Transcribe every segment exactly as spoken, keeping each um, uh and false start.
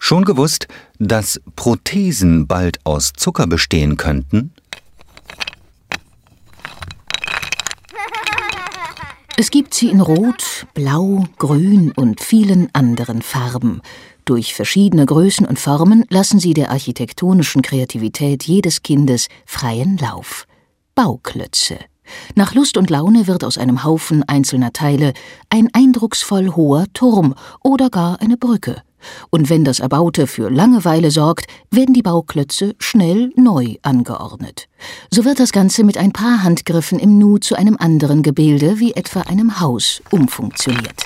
Schon gewusst, dass Prothesen bald aus Zucker bestehen könnten? Es gibt sie in Rot, Blau, Grün und vielen anderen Farben. Durch verschiedene Größen und Formen lassen sie der architektonischen Kreativität jedes Kindes freien Lauf. Bauklötze. Nach Lust und Laune wird aus einem Haufen einzelner Teile ein eindrucksvoll hoher Turm oder gar eine Brücke. Und wenn das Erbaute für Langeweile sorgt, werden die Bauklötze schnell neu angeordnet. So wird das Ganze mit ein paar Handgriffen im Nu zu einem anderen Gebilde, wie etwa einem Haus, umfunktioniert.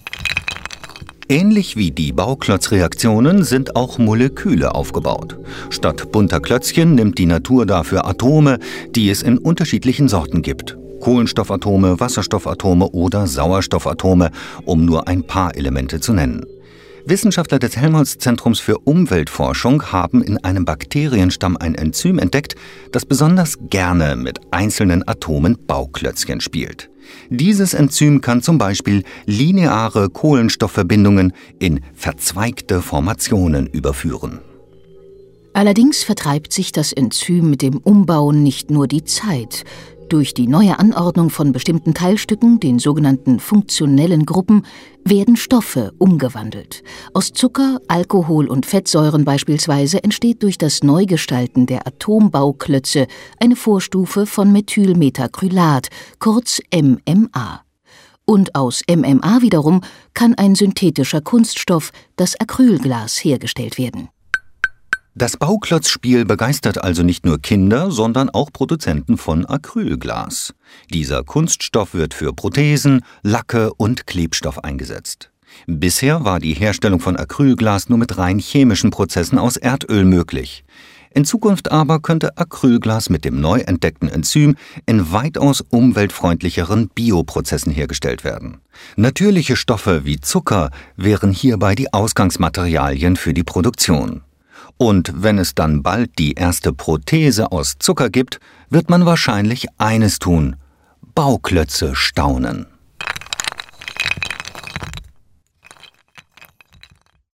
Ähnlich wie die Bauklotzreaktionen sind auch Moleküle aufgebaut. Statt bunter Klötzchen nimmt die Natur dafür Atome, die es in unterschiedlichen Sorten gibt. Kohlenstoffatome, Wasserstoffatome oder Sauerstoffatome, um nur ein paar Elemente zu nennen. Wissenschaftler des Helmholtz-Zentrums für Umweltforschung haben in einem Bakterienstamm ein Enzym entdeckt, das besonders gerne mit einzelnen Atomen Bauklötzchen spielt. Dieses Enzym kann zum Beispiel lineare Kohlenstoffverbindungen in verzweigte Formationen überführen. Allerdings vertreibt sich das Enzym mit dem Umbauen nicht nur die Zeit. Durch die neue Anordnung von bestimmten Teilstücken, den sogenannten funktionellen Gruppen, werden Stoffe umgewandelt. Aus Zucker, Alkohol und Fettsäuren beispielsweise entsteht durch das Neugestalten der Atombauklötze eine Vorstufe von Methylmetacrylat, kurz M M A. Und aus M M A wiederum kann ein synthetischer Kunststoff, das Acrylglas, hergestellt werden. Das Bauklotzspiel begeistert also nicht nur Kinder, sondern auch Produzenten von Acrylglas. Dieser Kunststoff wird für Prothesen, Lacke und Klebstoff eingesetzt. Bisher war die Herstellung von Acrylglas nur mit rein chemischen Prozessen aus Erdöl möglich. In Zukunft aber könnte Acrylglas mit dem neu entdeckten Enzym in weitaus umweltfreundlicheren Bioprozessen hergestellt werden. Natürliche Stoffe wie Zucker wären hierbei die Ausgangsmaterialien für die Produktion. Und wenn es dann bald die erste Prothese aus Zucker gibt, wird man wahrscheinlich eines tun: Bauklötze staunen.